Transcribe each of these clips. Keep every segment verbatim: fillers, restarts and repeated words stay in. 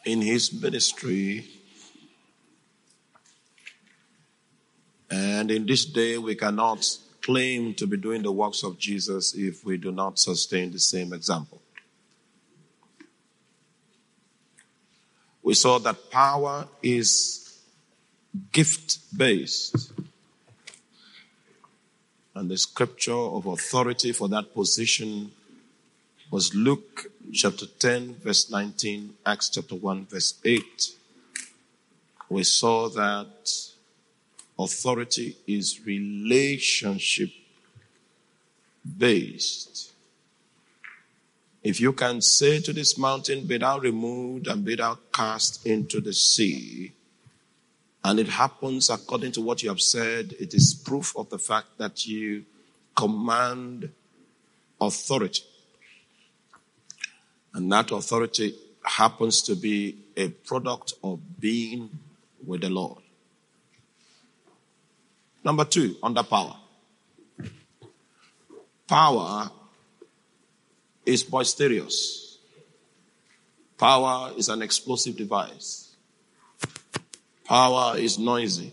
in his ministry. And in this day, we cannot claim to be doing the works of Jesus if we do not sustain the same example. We saw that power is gift-based. And the scripture of authority for that position was Luke chapter ten, verse nineteen, Acts chapter one, verse eight. We saw that authority is relationship-based. If you can say to this mountain, be thou removed and be thou cast into the sea, and it happens according to what you have said, it is proof of the fact that you command authority. And that authority happens to be a product of being with the Lord. Number two, under power. Power is boisterous. Power is an explosive device. Power is noisy.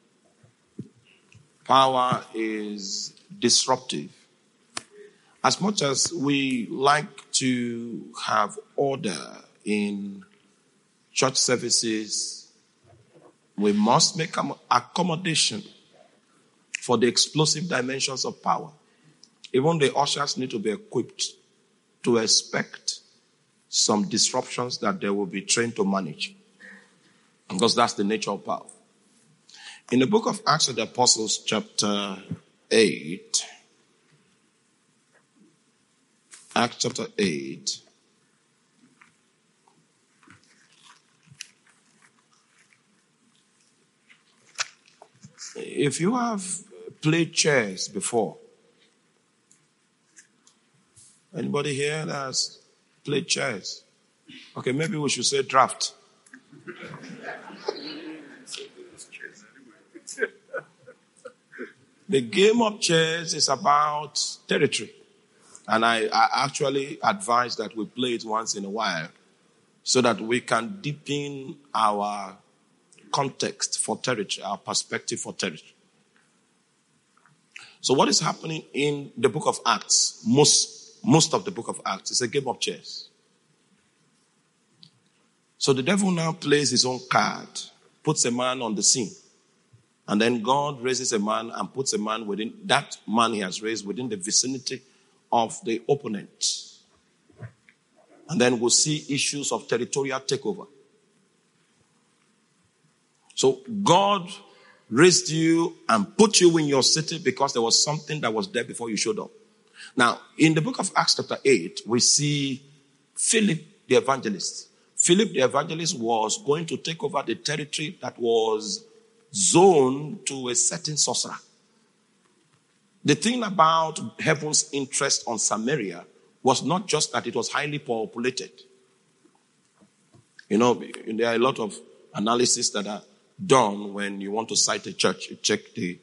Power is disruptive. As much as we like to have order in church services, we must make accommodation for the explosive dimensions of power. Even the ushers need to be equipped to expect some disruptions that they will be trained to manage. Because that's the nature of power. In the book of Acts of the Apostles, chapter eight, Acts chapter eight, if you have played chess before, anybody here that has played chess? Okay, maybe we should say draft. The game of chess is about territory. And I, I actually advise that we play it once in a while so that we can deepen our context for territory, our perspective for territory. So what is happening in the book of Acts, most, most of the book of Acts, is a game of chess. So the devil now plays his own card, puts a man on the scene. And then God raises a man and puts a man within, that man he has raised within the vicinity of the opponent. And then we'll see issues of territorial takeover. So God raised you and put you in your city because there was something that was there before you showed up. Now, in the book of Acts chapter eight, we see Philip the evangelist. Philip the evangelist was going to take over the territory that was zoned to a certain sorcerer. The thing about heaven's interest on Samaria was not just that it was highly populated. You know, there are a lot of analysis that are done when you want to cite a church. You check the...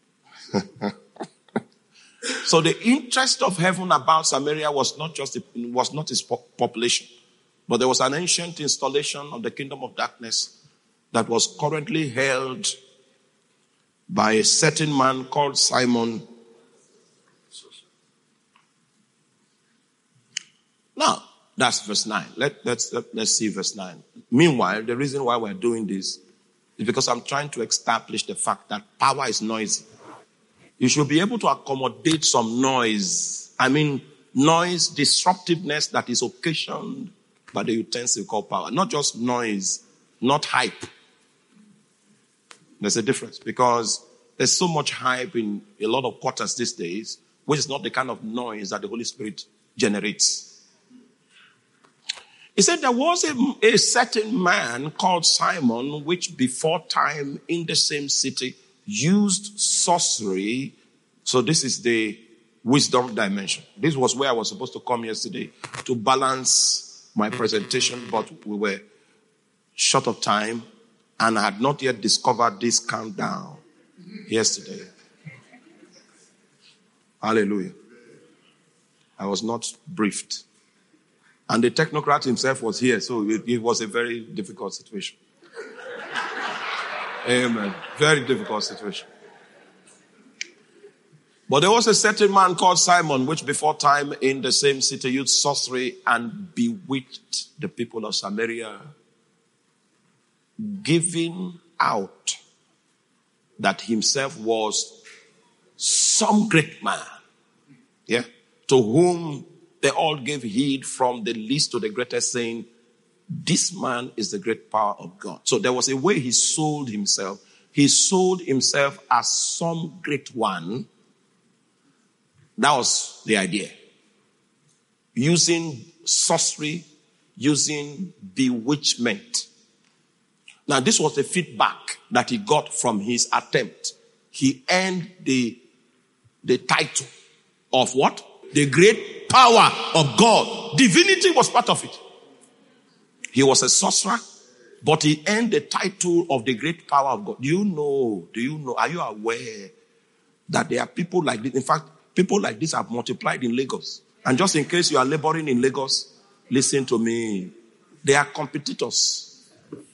So the interest of heaven about Samaria was not just was not its population, but there was an ancient installation of the kingdom of darkness that was currently held by a certain man called Simon. Now, that's verse nine. Let, let's, let, let's see verse nine. Meanwhile, the reason why we're doing this is because I'm trying to establish the fact that power is noisy. You should be able to accommodate some noise. I mean, noise, disruptiveness that is occasioned by the utensil called power. Not just noise, not hype. There's a difference because there's so much hype in a lot of quarters these days, which is not the kind of noise that the Holy Spirit generates. He said there was a, a certain man called Simon, which before time in the same city used sorcery. So this is the wisdom dimension. This was where I was supposed to come yesterday to balance my presentation, but we were short of time and I had not yet discovered this countdown yesterday. Hallelujah. I was not briefed. And the technocrat himself was here, so it, it was a very difficult situation. Amen. Very difficult situation. But there was a certain man called Simon, which before time in the same city used sorcery and bewitched the people of Samaria, giving out that himself was some great man. Yeah. To whom they all gave heed from the least to the greatest, saying, this man is the great power of God. So there was a way he sold himself. He sold himself as some great one. That was the idea. Using sorcery, using bewitchment. Now, this was the feedback that he got from his attempt. He earned the, the title of what? The great power of God. Divinity was part of it. He was a sorcerer, but he earned the title of the great power of God. Do you know, do you know, are you aware that there are people like this? In fact, people like this have multiplied in Lagos. And just in case you are laboring in Lagos, listen to me. They are competitors.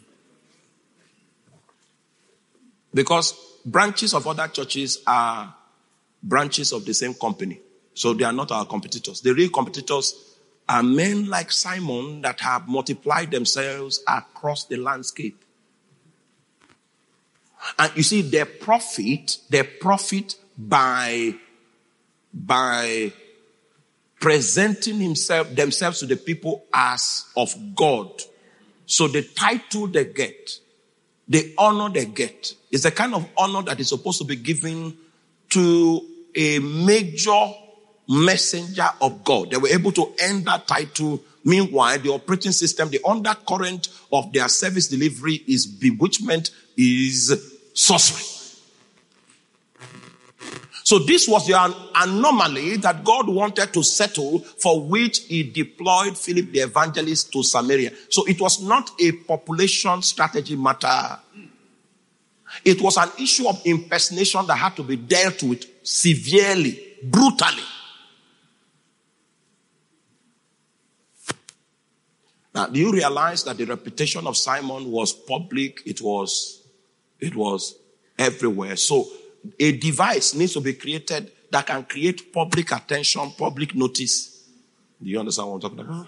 Because branches of other churches are branches of the same company. So they are not our competitors. The real competitors are men like Simon that have multiplied themselves across the landscape. And you see, they profit, they profit by, by presenting himself, themselves to the people as of God. So the title they get, the honor they get, is the kind of honor that is supposed to be given to a major messenger of God. They were able to earn that title. Meanwhile, the operating system, the undercurrent of their service delivery is bewitchment, is sorcery. So this was the anomaly that God wanted to settle, for which he deployed Philip the evangelist to Samaria. So it was not a population strategy matter. It was an issue of impersonation that had to be dealt with severely, brutally. Now, do you realize that the reputation of Simon was public? It was, it was everywhere. So a device needs to be created that can create public attention, public notice. Do you understand what I'm talking about?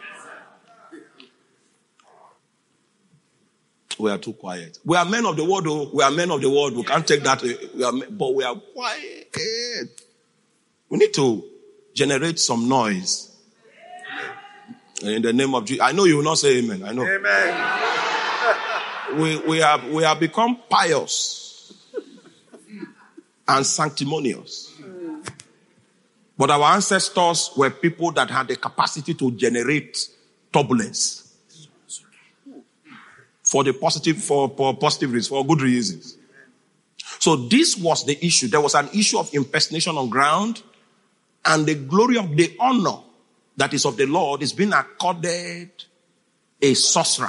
We are too quiet. We are men of the world, though. We are men of the world. We can't take that. We are, but we are quiet. We need to generate some noise. In the name of Jesus. I know you will not say amen. I know. Amen. we, we have, we have become pious and sanctimonious. But our ancestors were people that had the capacity to generate turbulence. For the positive, for, for positive reasons, for good reasons. So this was the issue. There was an issue of impersonation on ground, and the glory of the honor that is of the Lord is being accorded a sorcerer.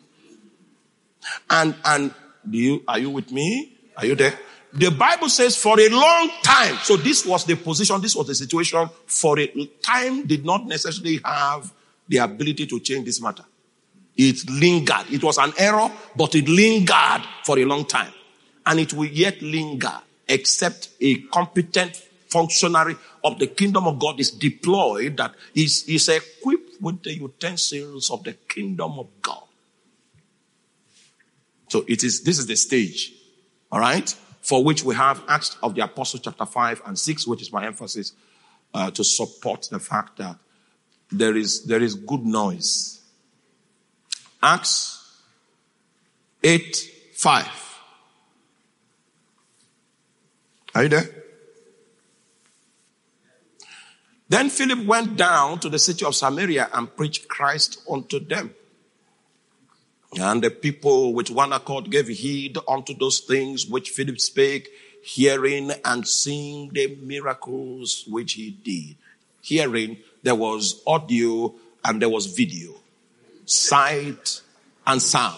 And, and do you, are you with me? Are you there? The Bible says for a long time. So this was the position, this was the situation. For a time did not necessarily have the ability to change this matter. It lingered. It was an error, but it lingered for a long time. And it will yet linger, except a competent functionary of the kingdom of God is deployed, that is, is equipped with the utensils of the kingdom of God. So it is, this is the stage, all right, for which we have Acts of the Apostles chapter five and six, which is my emphasis, uh, to support the fact that there is, there is good noise. Acts eight, five. Are you there? Then Philip went down to the city of Samaria and preached Christ unto them. And the people with one accord gave heed unto those things which Philip spake, hearing and seeing the miracles which he did. Hearing, there was audio and there was video. Sight and sound.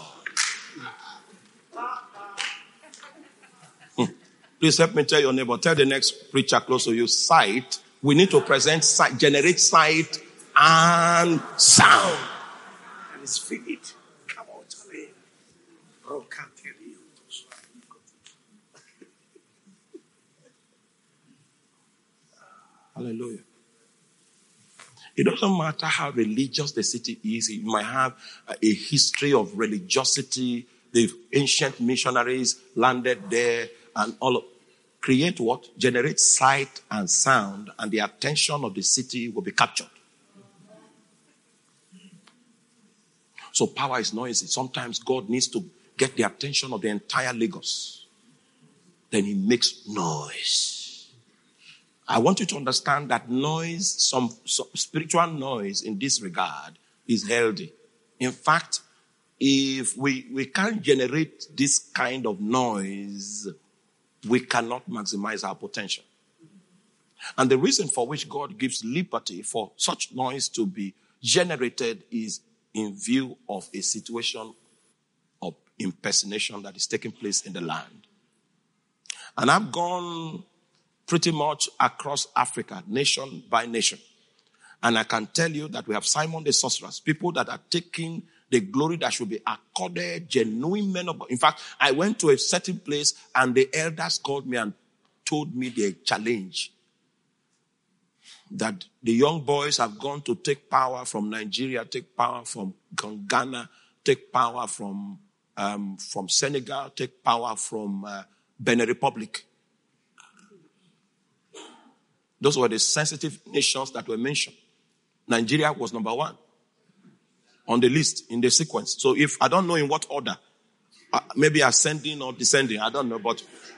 Hmm. Please help me tell your neighbor, tell the next preacher close to you, sight. We need to present sight, generate sight and sound. And it's finished. Come on, Charlie. Hallelujah. It doesn't matter how religious the city is. You might have a history of religiosity. The ancient missionaries landed there and all of, create what? Generate sight and sound, and the attention of the city will be captured. So power is noisy. Sometimes God needs to get the attention of the entire Lagos. Then he makes noise. I want you to understand that noise, some, some spiritual noise in this regard is healthy. In fact, if we, we can't generate this kind of noise, we cannot maximize our potential. And the reason for which God gives liberty for such noise to be generated is in view of a situation of impersonation that is taking place in the land. And I've gone pretty much across Africa, nation by nation. And I can tell you that we have Simon the Sorcerer, people that are taking the glory that should be accorded genuine men of God. In fact, I went to a certain place and the elders called me and told me the challenge that the young boys have gone to take power from Nigeria, take power from Ghana, take power from um, from Senegal, take power from uh, Benin Republic. Those were the sensitive nations that were mentioned. Nigeria was number one on the list, in the sequence. So if, I don't know in what order, uh, maybe ascending or descending, I don't know, but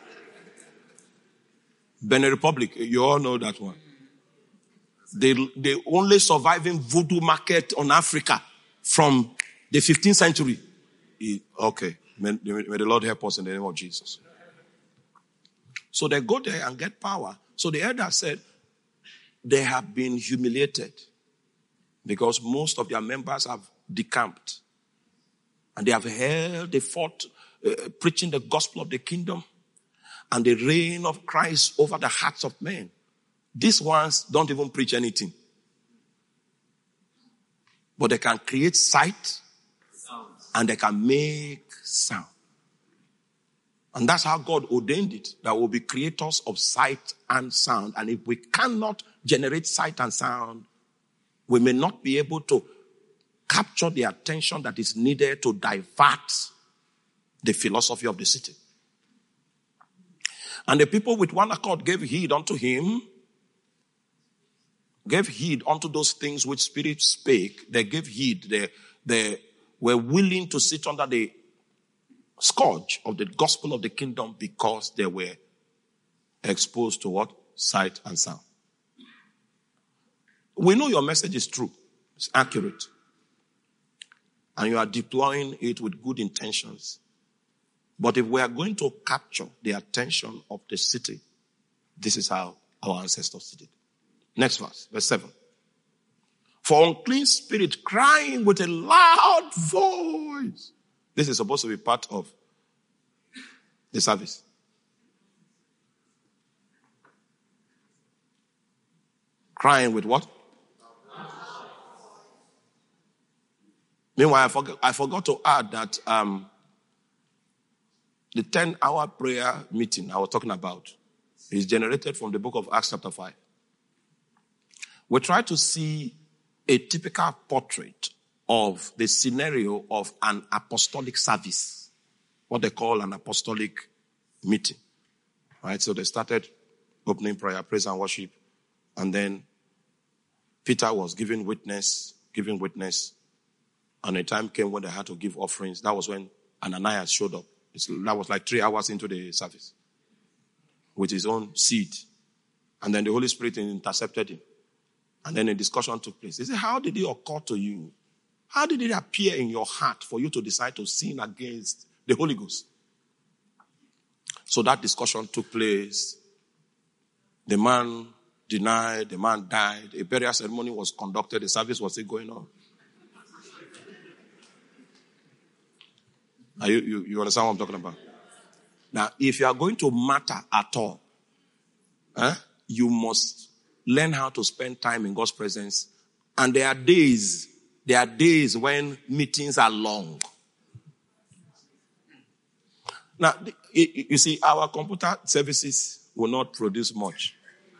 Benin Republic, you all know that one. The, the only surviving voodoo market on Africa from the fifteenth century. Okay, may, may the Lord help us in the name of Jesus. So they go there and get power. So the elder said, they have been humiliated because most of their members have decamped. And they have held, they fought, uh, preaching the gospel of the kingdom and the reign of Christ over the hearts of men. These ones don't even preach anything. But they can create sight and they can make sound. And that's how God ordained it, that we'll be creators of sight and sound. And if we cannot generate sight and sound, we may not be able to capture the attention that is needed to divert the philosophy of the city. And the people with one accord gave heed unto him, gave heed unto those things which Spirit spake. They gave heed. They, they were willing to sit under the scourge of the gospel of the kingdom because they were exposed to what? Sight and sound. We know your message is true. It's accurate. And you are deploying it with good intentions. But if we are going to capture the attention of the city, this is how our ancestors did it. Next verse, verse seven. For unclean spirit crying with a loud voice. This is supposed to be part of the service. Crying with what? Meanwhile, I forgot, I forgot to add that um, the ten-hour prayer meeting I was talking about is generated from the book of Acts chapter five. We try to see a typical portrait of the scenario of an apostolic service, what they call an apostolic meeting. Right? So they started opening prayer, praise and worship, and then Peter was giving witness, giving witness, and a time came when they had to give offerings. That was when Ananias showed up. It's, that was like three hours into the service with his own seed. And then the Holy Spirit intercepted him. And then a discussion took place. He said, how did it occur to you? How did it appear in your heart for you to decide to sin against the Holy Ghost? So that discussion took place. The man denied, the man died. A burial ceremony was conducted. The service was still going on. Are you, you, you understand what I'm talking about? Now, if you are going to matter at all, eh, you must learn how to spend time in God's presence And there are days, there are days when meetings are long. Now, you see, our computer services will not produce much.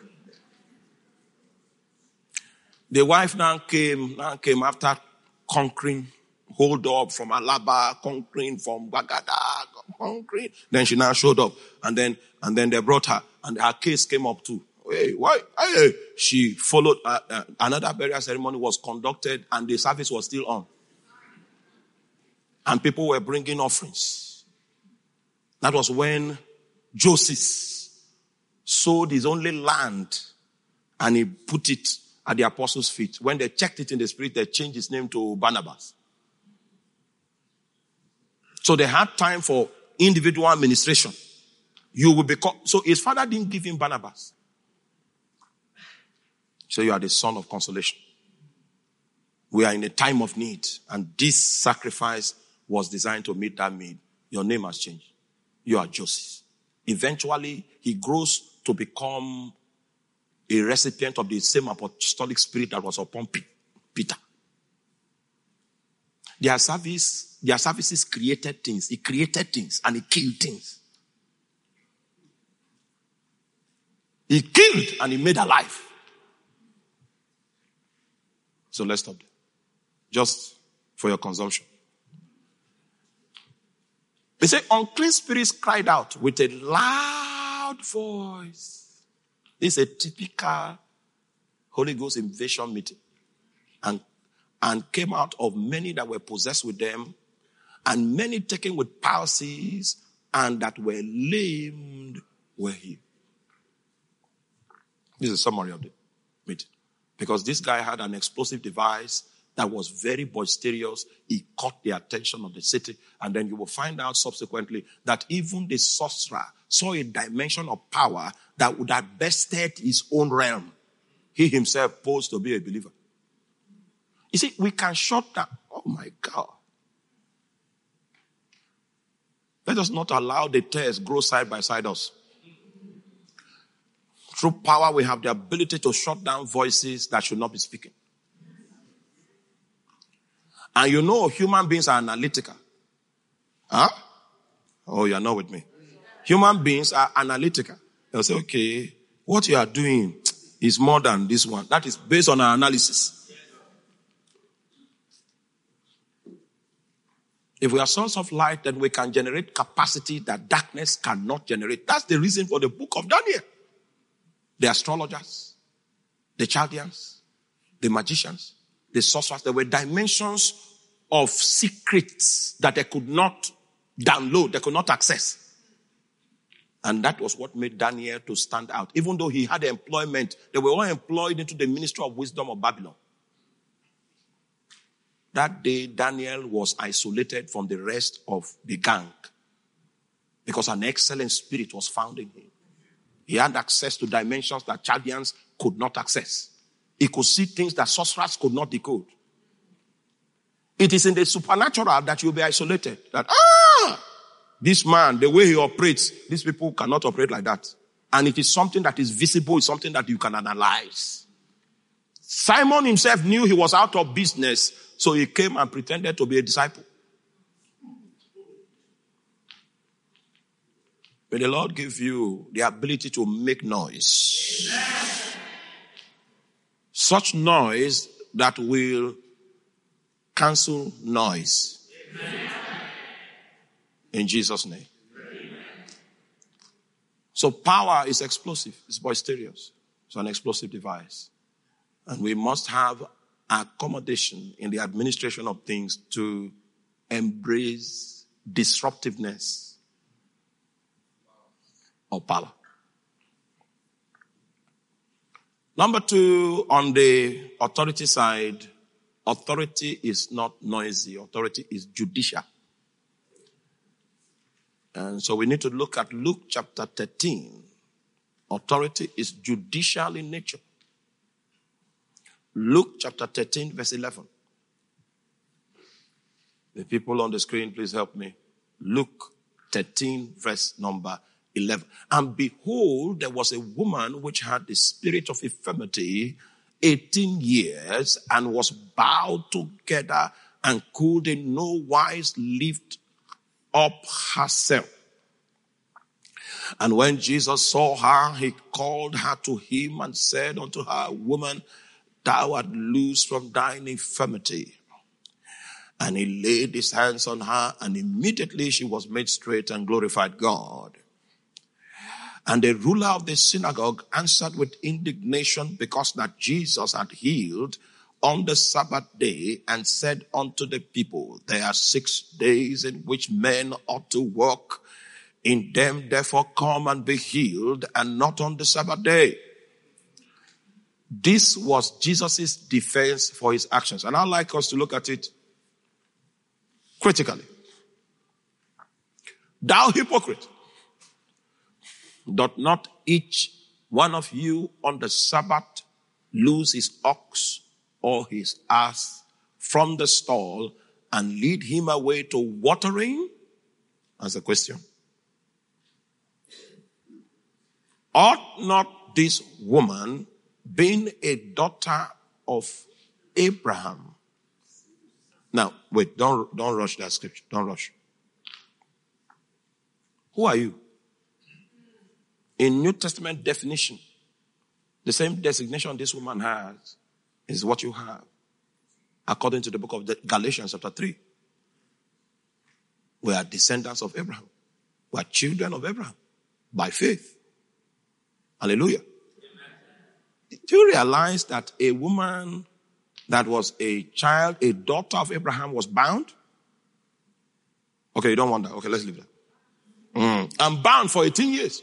The wife now came, now came after conquering, hold up from Alaba, conquering from Bagada, conquering. Then she now showed up, and then and then they brought her, and her case came up too. Hey, why? Hey, she followed. Uh, uh, another burial ceremony was conducted, and the service was still on, and people were bringing offerings. That was when Joseph sold his only land, and he put it at the apostles' feet. When they checked it in the spirit, they changed his name to Barnabas. So they had time for individual administration. You will become, so his father didn't give him Barnabas. So you are the son of consolation. We are in a time of need, and this sacrifice was designed to meet that need. Your name has changed. You are Joseph. Eventually, he grows to become a recipient of the same apostolic spirit that was upon Peter. Their service, their services created things. He created things and he killed things. He killed and he made alive. So let's stop there. Just for your consumption. They say unclean spirits cried out with a loud voice. This is a typical Holy Ghost invasion meeting. And, and came out of many that were possessed with them, and many taken with palsies, and that were lamed were healed. This is a summary of the meeting. Because this guy had an explosive device that was very boisterous. He caught the attention of the city. And then you will find out subsequently that even the sorcerer saw a dimension of power that would have bested his own realm. He himself posed to be a believer. You see, we can shut down. Oh my God. Let us not allow the tares grow side by side us. Through power, we have the ability to shut down voices that should not be speaking. And you know, human beings are analytical. Huh? Oh, you're not with me. Human beings are analytical. They'll say, okay, what you are doing is more than this one. That is based on our analysis. If we are sons of light, then we can generate capacity that darkness cannot generate. That's the reason for the book of Daniel. The astrologers, the Chaldeans, the magicians, the sorcerers, there were dimensions of secrets that they could not download, they could not access. And that was what made Daniel to stand out. Even though he had employment, they were all employed into the ministry of wisdom of Babylon. That day, Daniel was isolated from the rest of the gang because an excellent spirit was found in him. He had access to dimensions that Chaldeans could not access. He could see things that sorcerers could not decode. It is in the supernatural that you'll be isolated. That, ah, this man, the way he operates, these people cannot operate like that. And it is something that is visible, it's something that you can analyze. Simon himself knew he was out of business, so he came and pretended to be a disciple. May the Lord give you the ability to make noise. Amen. Such noise that will cancel noise. Amen. In Jesus' name. Amen. So power is explosive. It's boisterous. It's an explosive device. And we must have accommodation in the administration of things to embrace disruptiveness of power. Number two, on the authority side, authority is not noisy. Authority is judicial. And so we need to look at Luke chapter thirteen. Authority is judicial in nature. Luke chapter thirteen, verse eleven. The people on the screen, please help me. Luke thirteen, verse number eleven. And behold, there was a woman which had the spirit of infirmity eighteen years and was bowed together and could in no wise lift up herself. And when Jesus saw her, he called her to him and said unto her, Woman, thou art loosed from thine infirmity. And he laid his hands on her, and immediately she was made straight and glorified God. And the ruler of the synagogue answered with indignation because that Jesus had healed on the Sabbath day, and said unto the people, There are six days in which men ought to work. In them therefore come and be healed, and not on the Sabbath day. This was Jesus' defense for his actions. And I'd like us to look at it critically. Thou hypocrite, doth not each one of you on the Sabbath loose his ox or his ass from the stall and lead him away to watering? That's the question. Ought not this woman, being a daughter of Abraham? Now, wait, don't, don't rush that scripture. Don't rush. Who are you? In New Testament definition, the same designation this woman has is what you have, according to the book of Galatians chapter three. We are descendants of Abraham. We are children of Abraham by faith. Hallelujah. Amen. Do you realize that a woman that was a child, a daughter of Abraham, was bound? Okay, you don't want that. Okay, let's leave that. Mm. I'm bound for eighteen years.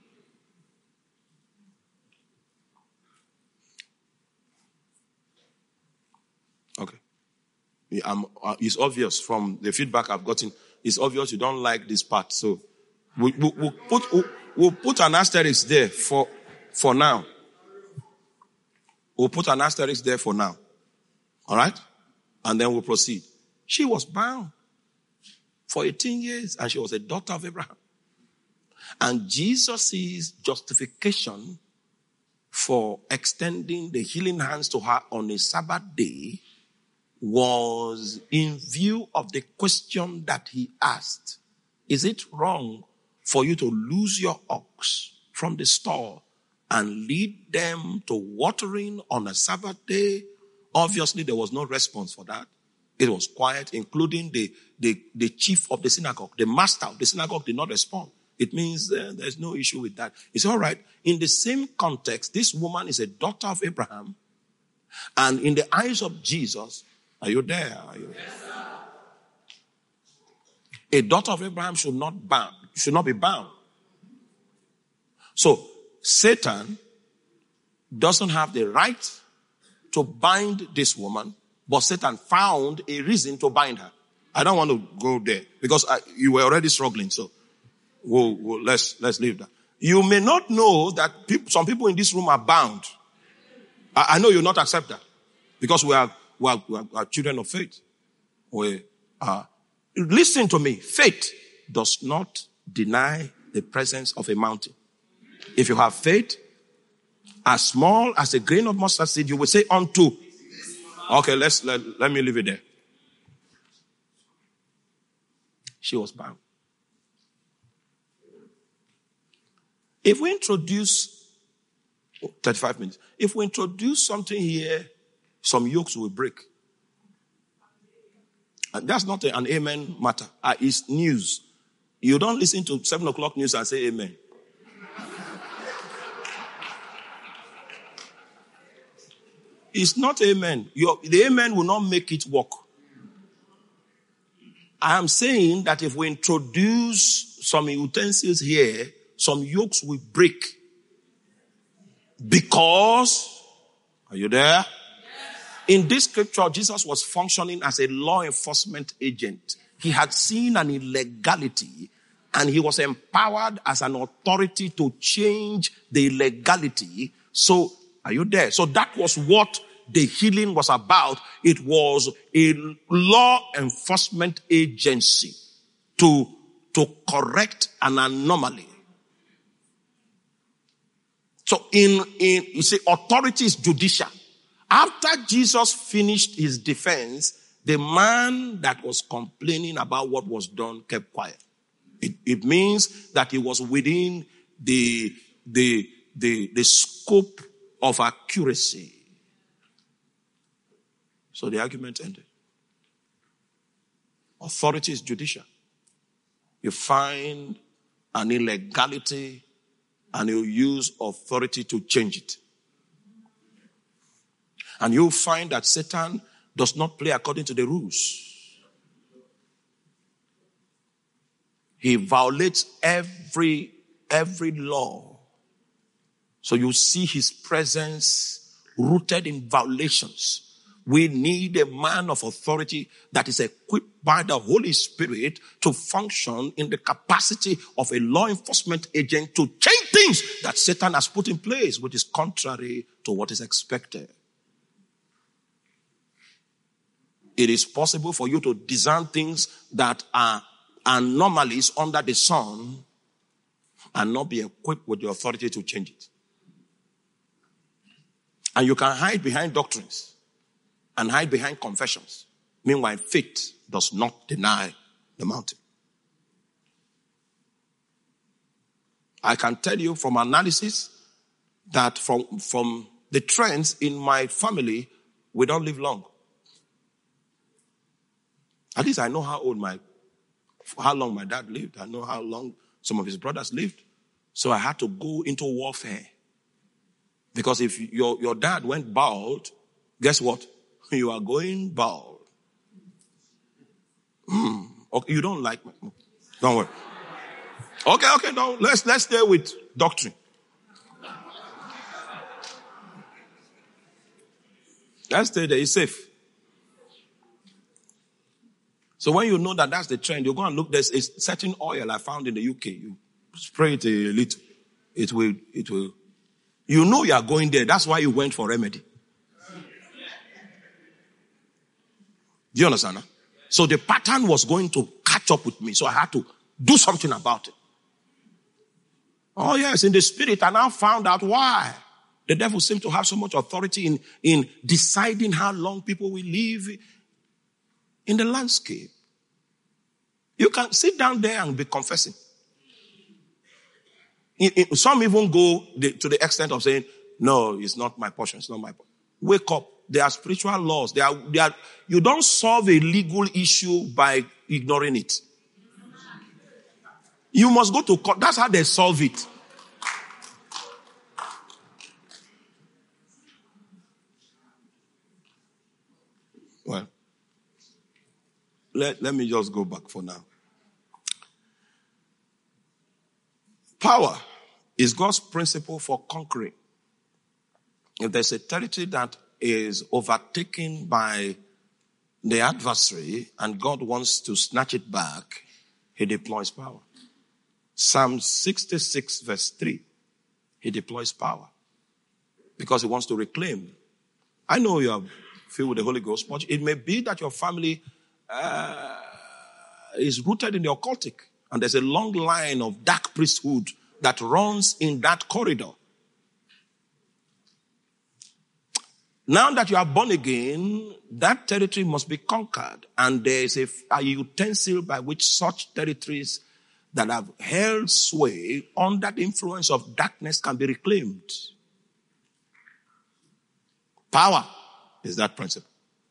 Okay. Yeah, I'm, uh, it's obvious from the feedback I've gotten. It's obvious you don't like this part. So we, we, we'll, put, we'll, we'll put an asterisk there for, for now. We'll put an asterisk there for now. All right? And then we'll proceed. She was bound for eighteen years, and she was a daughter of Abraham. And Jesus' justification for extending the healing hands to her on a Sabbath day was in view of the question that he asked. Is it wrong for you to lose your ox from the stall and lead them to watering on a Sabbath day? Obviously, there was no response for that. It was quiet, including the, the, the chief of the synagogue. The master of the synagogue did not respond. It means uh, there's no issue with that. It's all right. In the same context, this woman is a daughter of Abraham. And in the eyes of Jesus, are you there? Are you there? Yes, sir. A daughter of Abraham should not bound, should not be bound. So Satan doesn't have the right to bind this woman, but Satan found a reason to bind her. I don't want to go there because I, you were already struggling. So we'll, we'll, let's let's leave that. You may not know that people, some people in this room are bound. I, I know you'll not accept that because we are we are, we are, we are children of faith. We are. Listen to me. Faith does not deny the presence of a mountain. If you have faith as small as a grain of mustard seed, you will say unto. Okay, let's let, let me leave it there. She was bound. If we introduce oh, thirty-five minutes, if we introduce something here, some yokes will break. And that's not an amen matter. Uh, it's news. You don't listen to seven o'clock news and say amen. It's not amen. Your, the amen will not make it work. I am saying that if we introduce some utensils here, some yokes will break. Because, are you there? Yes. In this scripture, Jesus was functioning as a law enforcement agent. He had seen an illegality and he was empowered as an authority to change the illegality. So, are you there? So that was what the healing was about. It was a law enforcement agency to, to correct an anomaly. So in, in, you see, authority is judicial. After Jesus finished his defense, the man that was complaining about what was done kept quiet. It, it means that he was within the, the, the, the scope of accuracy. So the argument ended. Authority is judicial. You find an illegality and you use authority to change it. And you'll find that Satan does not play according to the rules. He violates every, every law. So you see his presence rooted in violations. We need a man of authority that is equipped by the Holy Spirit to function in the capacity of a law enforcement agent to change things that Satan has put in place, which is contrary to what is expected. It is possible for you to design things that are anomalies under the sun and not be equipped with the authority to change it. And you can hide behind doctrines and hide behind confessions. Meanwhile, faith does not deny the mountain. I can tell you from analysis that from, from the trends in my family, we don't live long. At least I know how old my, how long my dad lived. I know how long some of his brothers lived. So I had to go into warfare. Because if your, your dad went bald, guess what? You are going bald. Mm. Okay, you don't like me. Don't worry. Okay, okay, no, let's, let's stay with doctrine. Let's stay there, it's safe. So when you know that that's the trend, you go and look, there's a certain oil I found in the U K. You spray it a little. It will, it will. You know you are going there. That's why you went for remedy. Do you understand? Huh? So the pattern was going to catch up with me. So I had to do something about it. Oh yes, in the spirit, I now found out why. The devil seemed to have so much authority in, in deciding how long people will live in the landscape. You can sit down there and be confessing. Some even go to the extent of saying, no, it's not my portion, it's not my portion. Wake up. There are spiritual laws. They are, they are, you don't solve a legal issue by ignoring it. You must go to court. That's how they solve it. Well, let, let me just go back for now. Power is God's principle for conquering. If there's a territory that is overtaken by the adversary and God wants to snatch it back, he deploys power. Psalm sixty-six verse three, he deploys power because he wants to reclaim. I know you are filled with the Holy Ghost, but it may be that your family uh, is rooted in the occultic and there's a long line of dark priesthood that runs in that corridor. Now that you are born again, that territory must be conquered. And there is a, a utensil by which such territories that have held sway under the influence of darkness can be reclaimed. Power is that principle.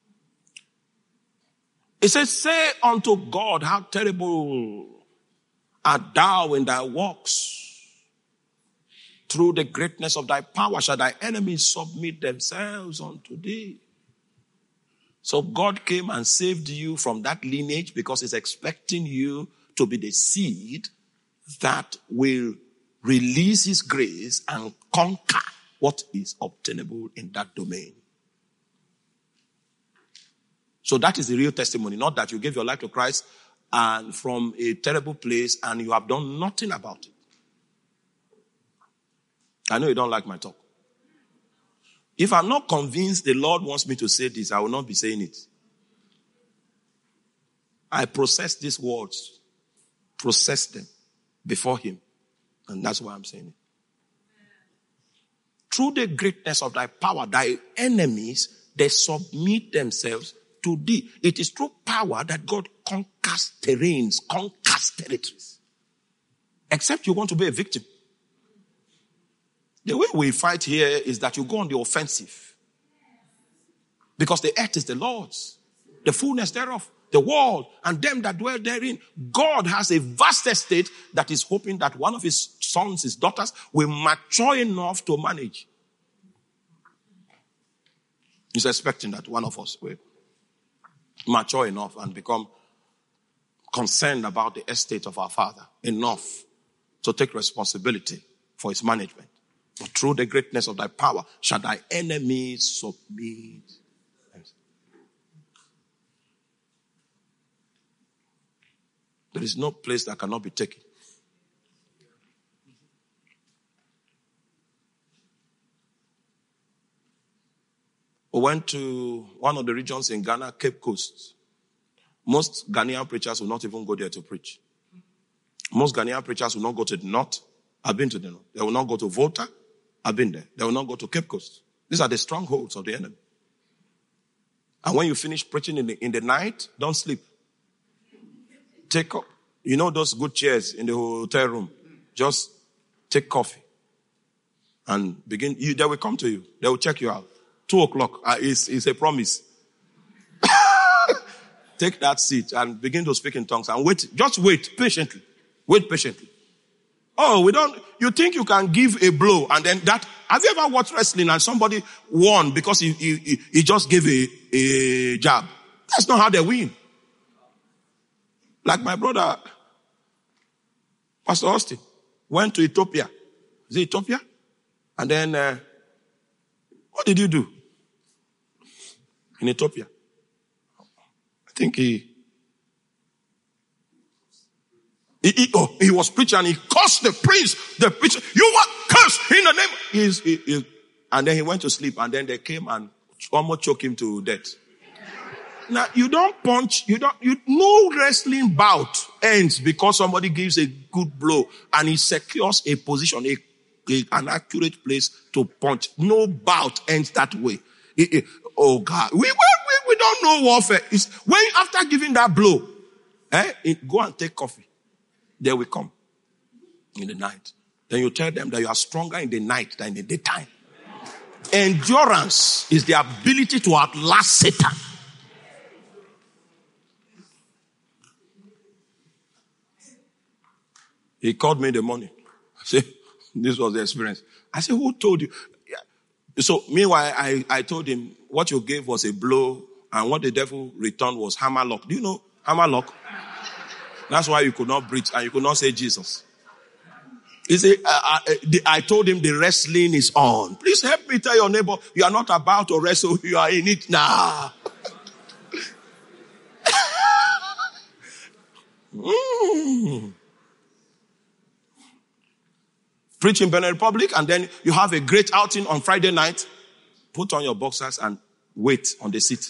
It says, say unto God, how terrible art thou in thy works. Through the greatness of thy power shall thy enemies submit themselves unto thee. So God came and saved you from that lineage because he's expecting you to be the seed that will release his grace and conquer what is obtainable in that domain. So that is the real testimony, not that you gave your life to Christ and from a terrible place and you have done nothing about it. I know you don't like my talk. If I'm not convinced the Lord wants me to say this, I will not be saying it. I process these words, process them before him. And that's why I'm saying it. through the greatness of thy power, thy enemies, they submit themselves to thee. It is through power that God conquers terrains, conquers territories. Except you want to be a victim. The way we fight here is that you go on the offensive. Because the earth is the Lord's, the fullness thereof, the world, and them that dwell therein. God has a vast estate that is hoping that one of his sons, his daughters, will mature enough to manage. He's expecting that one of us will mature enough and become concerned about the estate of our Father enough to take responsibility for its management. But through the greatness of thy power shall thy enemies submit. There is no place that cannot be taken. We went to one of the regions in Ghana, Cape Coast. Most Ghanaian preachers will not even go there to preach. Most Ghanaian preachers will not go to the north. I've been to the north. They will not go to Volta. I've been there. They will not go to Cape Coast. These are the strongholds of the enemy. And when you finish preaching in the, in the night, don't sleep. Take up, you know those good chairs in the hotel room. Just take coffee and begin. You, they will come to you. They will check you out. Two o'clock uh, is is a promise. Take that seat and begin to speak in tongues and wait. Just wait patiently. Wait patiently. Oh, we don't. You think you can give a blow and then that? Have you ever watched wrestling and somebody won because he he, he just gave a a jab? That's not how they win. Like my brother, Pastor Austin, went to Ethiopia. Is it Ethiopia? And then, uh, what did you do in Ethiopia? I think he, he, he, oh, he was preaching and he cursed the priest, the preacher. You were cursed in the name. He's, he, he, and then he went to sleep and then they came and almost choked him to death. Now, you don't punch, you don't, you, no wrestling bout ends because somebody gives a good blow and he secures a position, a, a, an accurate place to punch. No bout ends that way. It, it, oh God, we, we, we don't know warfare. It's when after giving that blow, eh, it, go and take coffee. They will come in the night. Then you tell them that you are stronger in the night than in the daytime. Endurance is the ability to outlast Satan. He called me in the morning. I said, this was the experience. I said, who told you? Yeah. So meanwhile, I, I told him what you gave was a blow and what the devil returned was hammerlock. Do you know hammerlock? That's why you could not breathe and you could not say Jesus. He said, I, I, I told him the wrestling is on. Please help me tell your neighbor, you are not about to wrestle, you are in it now. mm. Preach in Benin Republic and then you have a great outing on Friday night. Put on your boxers and wait on the seat.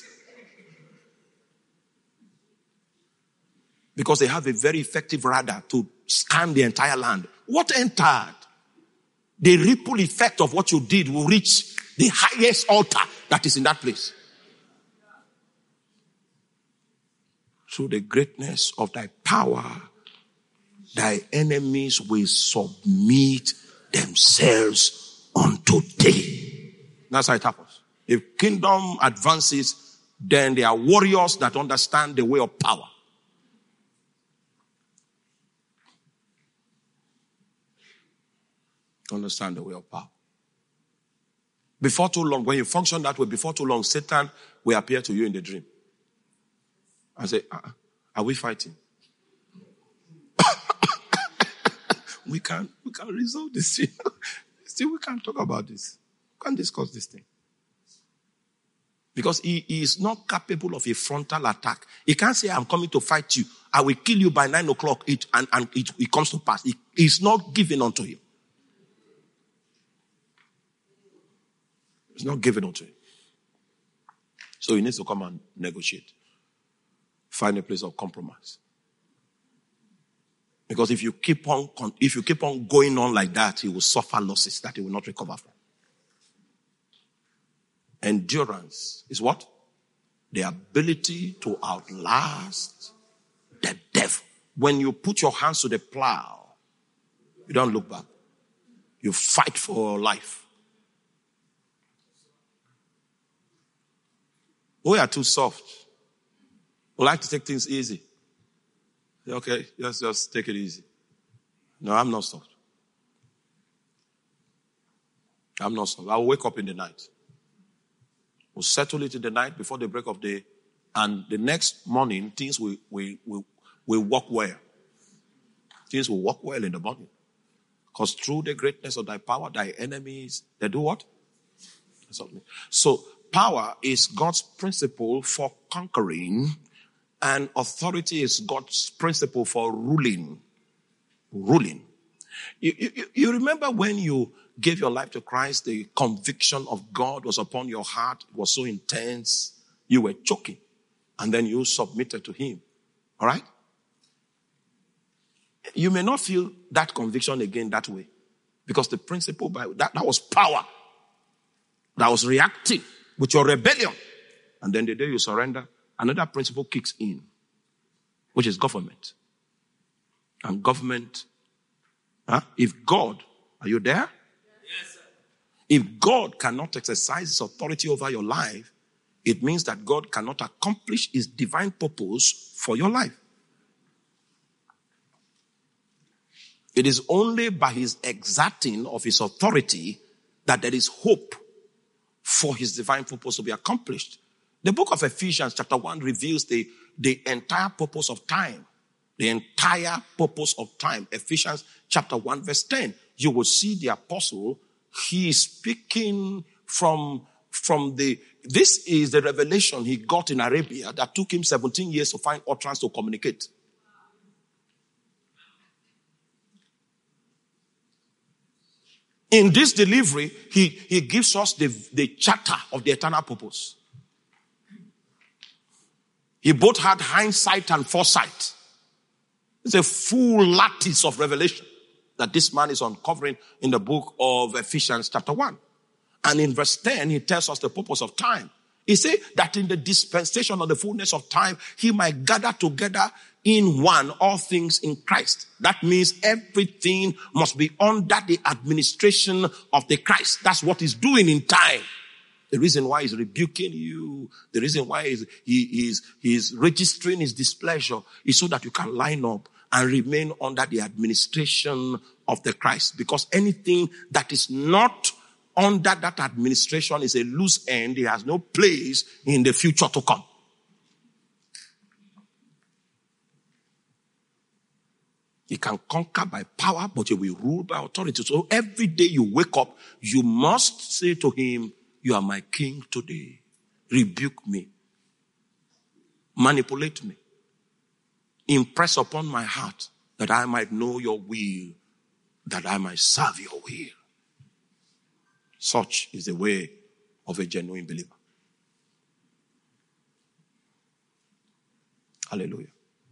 Because they have a very effective radar to scan the entire land. What entered? The ripple effect of what you did will reach the highest altar that is in that place. Through the greatness of thy power, thy enemies will submit themselves unto thee. That's how it happens. If kingdom advances, then there are warriors that understand the way of power. Understand the way of power. Before too long, when you function that way, before too long, Satan will appear to you in the dream. I say, uh-uh, are we fighting? We can't, we can't resolve this thing. Still, we can't talk about this. We can't discuss this thing. Because he, he is not capable of a frontal attack. He can't say, I'm coming to fight you. I will kill you by nine o'clock. It, and, and it, it comes to pass. It is not given unto him. It's not given unto him. So he needs to come and negotiate. Find a place of compromise. Because if you keep on, if you keep on going on like that, he will suffer losses that he will not recover from. Endurance is what? The ability to outlast the devil. When you put your hands to the plow, you don't look back. You fight for life. We are too soft. We like to take things easy. Okay, let's just take it easy. No, I'm not soft. I'm not soft. I'll wake up in the night. We'll settle it in the night before the break of day. And the next morning, things will, will, will, will work well. Things will work well in the morning. Because through the greatness of thy power, thy enemies, they do what? So power is God's principle for conquering, and authority is God's principle for ruling. Ruling. You, you, you remember when you gave your life to Christ, the conviction of God was upon your heart. It was so intense. You were choking. And then you submitted to him. All right? You may not feel that conviction again that way. Because the principle, by that, that was power. That was reacting with your rebellion. And then the day you surrender, another principle kicks in, which is government. And government, huh? If God, are you there? Yes, sir. If God cannot exercise his authority over your life, it means that God cannot accomplish his divine purpose for your life. It is only by his exerting of his authority that there is hope for his divine purpose to be accomplished. The book of Ephesians chapter one reveals the, the entire purpose of time. The entire purpose of time. Ephesians chapter one verse ten. You will see the apostle, he is speaking from, from the, this is the revelation he got in Arabia that took him seventeen years to find utterance to communicate. In this delivery, he, he gives us the, the charter of the eternal purpose. He both had hindsight and foresight. It's a full lattice of revelation that this man is uncovering in the book of Ephesians chapter one. And in verse ten, he tells us the purpose of time. He said that in the dispensation of the fullness of time, he might gather together in one all things in Christ. That means everything must be under the administration of the Christ. That's what he's doing in time. The reason why he's rebuking you, the reason why he's, he is he's registering his displeasure is so that you can line up and remain under the administration of the Christ. Because anything that is not under that administration is a loose end. It has no place in the future to come. You can conquer by power, but you will rule by authority. So every day you wake up, you must say to him, you are my king today. Rebuke me. Manipulate me. Impress upon my heart that I might know your will, that I might serve your will. Such is the way of a genuine believer. Hallelujah.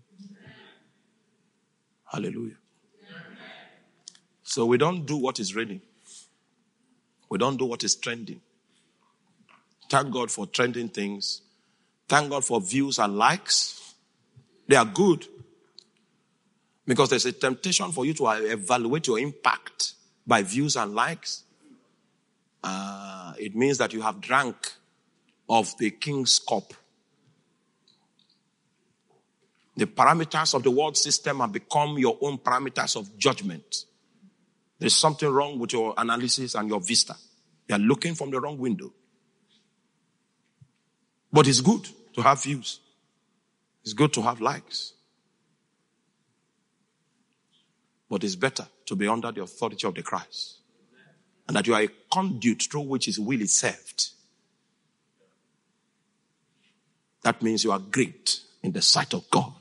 Hallelujah. So we don't do what is ready. We don't do what is trending. Thank God for trending things. Thank God for views and likes. They are good. Because there's a temptation for you to evaluate your impact by views and likes. Uh, it means that you have drank of the king's cup. The parameters of the world system have become your own parameters of judgment. There's something wrong with your analysis and your vista. You are looking from the wrong window. But it's good to have views. It's good to have likes. But it's better to be under the authority of the Christ. And that you are a conduit through which his will is served. That means you are great in the sight of God.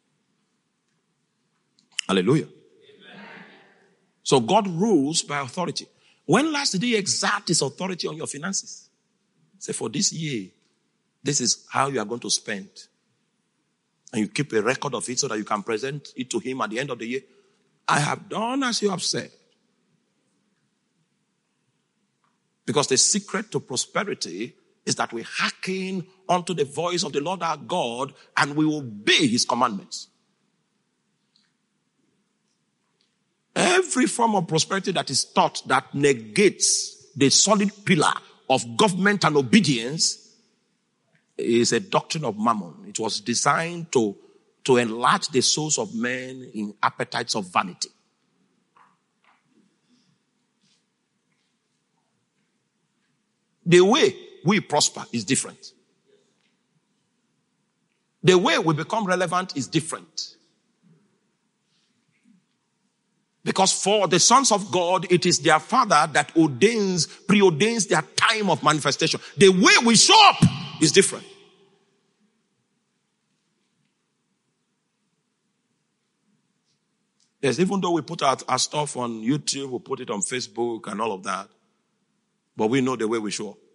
Hallelujah. Amen. So God rules by authority. When last did he exert his authority on your finances? Say, for this year, this is how you are going to spend. And you keep a record of it so that you can present it to him at the end of the year. I have done as you have said. Because the secret to prosperity is that we hearken unto the voice of the Lord our God and we obey his commandments. Every form of prosperity that is taught that negates the solid pillar of government and obedience is a doctrine of mammon. It was designed to, to enlarge the souls of men in appetites of vanity. The way we prosper is different. The way we become relevant is different. Because for the sons of God, it is their Father that ordains, preordains their time of manifestation. The way we show up is different. Yes, even though we put our, our stuff on YouTube, we put it on Facebook and all of that, but we know the way we show up.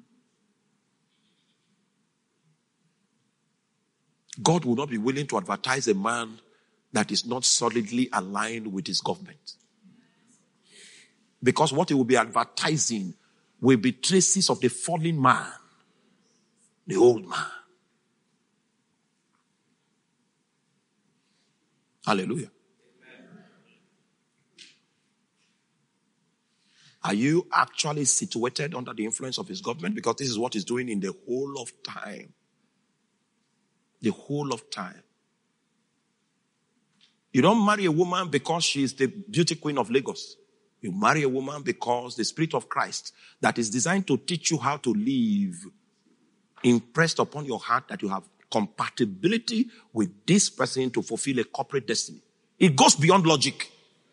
God will not be willing to advertise a man that is not solidly aligned with his government. Because what he will be advertising will be traces of the fallen man, the old man. Hallelujah. Are you actually situated under the influence of his government? Because this is what he's doing in the whole of time. The whole of time. You don't marry a woman because she is the beauty queen of Lagos. You marry a woman because the Spirit of Christ that is designed to teach you how to live impressed upon your heart that you have compatibility with this person to fulfill a corporate destiny. It goes beyond logic.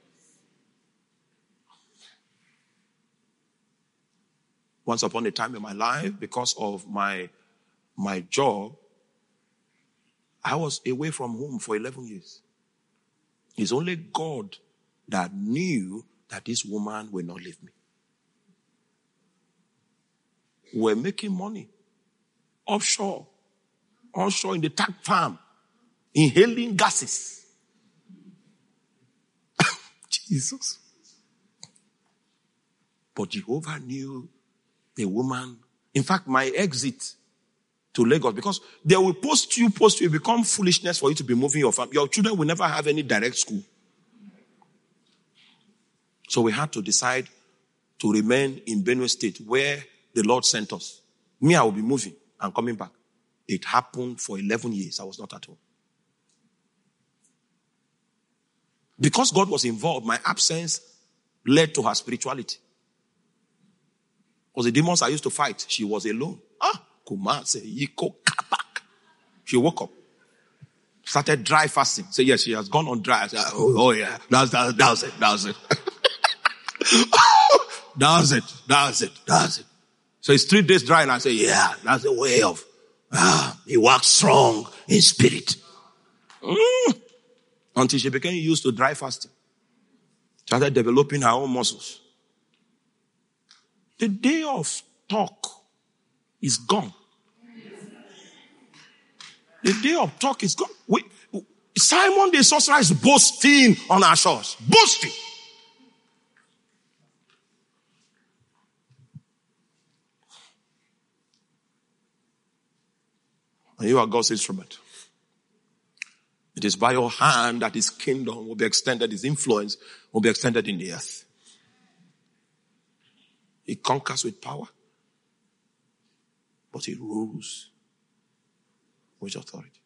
Once upon a time in my life, because of my, my job, I was away from home for eleven years. It's only God that knew that this woman will not leave me. We're making money offshore, onshore in the tank farm, inhaling gases. Jesus. But Jehovah knew the woman. In fact, my exit to Lagos, because they will post you, post you, it become foolishness for you to be moving your family. Your children will never have any direct school. So we had to decide to remain in Benue State where the Lord sent us. Me, I will be moving and coming back. It happened for eleven years. I was not at home. Because God was involved, my absence led to her spirituality. Because the demons I used to fight, she was alone. Ah, Kumase, Yiko, Kabak. She woke up. Started dry fasting. Say, yes, she has gone on dry. I said, oh, oh yeah, that's, that, that's it, that's it. That's it, that's it, that's it. So it's three days dry and I say, yeah, that's the way of, ah, he works strong in spirit. Mm. Until she became used to dry fasting. Started developing her own muscles. The day of talk is gone. The day of talk is gone. We, Simon the sorcerer is boasting on our shores. Boasting. And you are God's instrument. It is by your hand that his kingdom will be extended, his influence will be extended in the earth. He conquers with power, but he rules with authority.